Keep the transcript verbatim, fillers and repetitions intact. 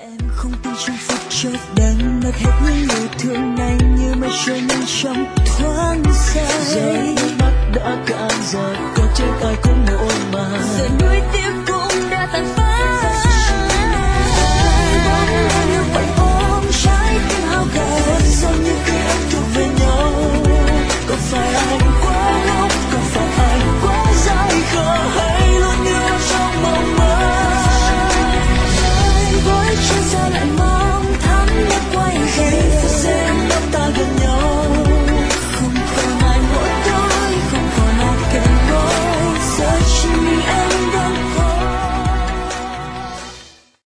Em không tin trong phút chốc đánh mất hết những yêu thương này như mây trôi nhanh chóng thoáng say. Giờ nước mắt đã cạn rồi, có chết ai cũng muộn màng. Giờ nuối tiếc cũng đã tàn phai. Bóng em yêu vẫn ôm trái tim hao gầy. Vẫn giống như khi em thuộc về nhau, có phải anh